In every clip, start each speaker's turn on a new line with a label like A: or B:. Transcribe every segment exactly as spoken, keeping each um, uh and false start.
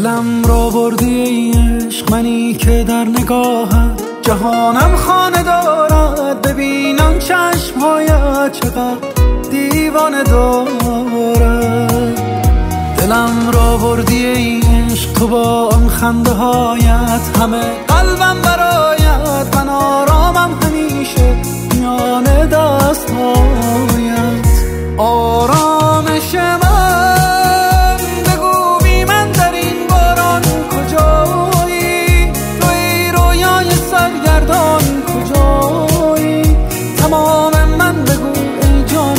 A: دلم را بردی ای عشق، منی که در نگاهت جهانم خانه دارد. ببینم چشمهایت چقدر دیوانه دارد. دلم را بردی ای عشق، تو با آن خنده هایت همه قلبم برایت. من آرامم همیشه میان دست هایت. آرامش من بگو بی من در این باران کجایی؟ تو ای رویای سرگردان کجایی؟ تمام من بگو ای جان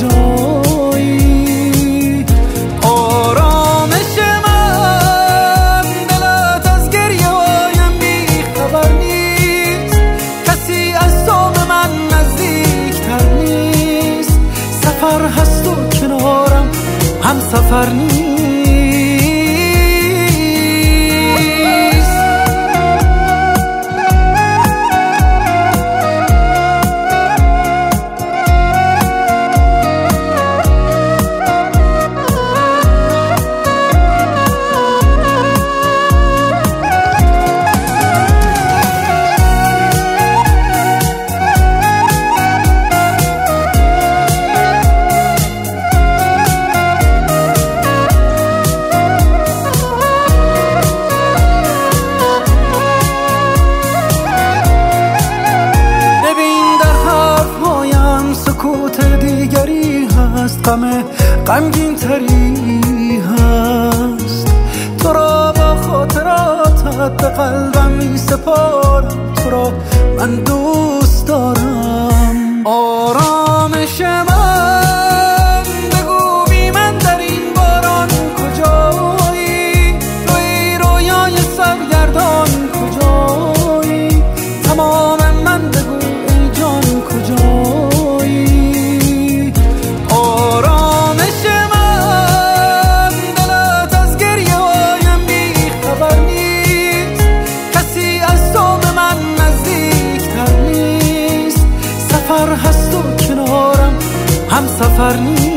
A: کجایی؟ آرامش من دلت از گریه هایم بی خبر نیست. کسی از تو به من نزدیکتر نیست. سفر هست و کنارم هم سفر نیست. غم غمگین تری هست. تو را با خاطراتت به قلبم می سپارم. تو را من دوست دارم. آرامش من بگو بی من در این باران کجایی؟ تو ای رویای سرگردان کجایی؟ تمام من بگو ای جان کجایی؟ سفر هست و کنارم هم سفر نیست.